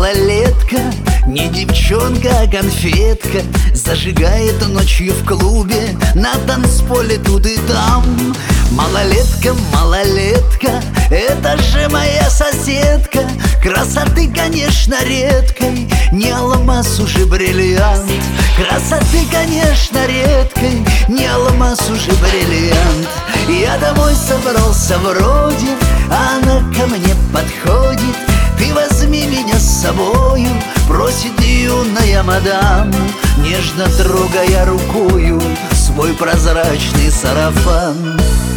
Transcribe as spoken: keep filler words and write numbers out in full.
малолетка, не девчонка, а конфетка. Зажигает ночью в клубе, на танцполе тут и там. Малолетка, малолетка, это же моя соседка. Красоты, конечно, редкой, не алмаз, уже бриллиант. Красоты, конечно, редкой, не алмаз, уже бриллиант. Я домой собрался вроде, а она ко мне подходит. Ты возьми меня с собою, просит юная мадам, нежно трогая рукою свой прозрачный сарафан.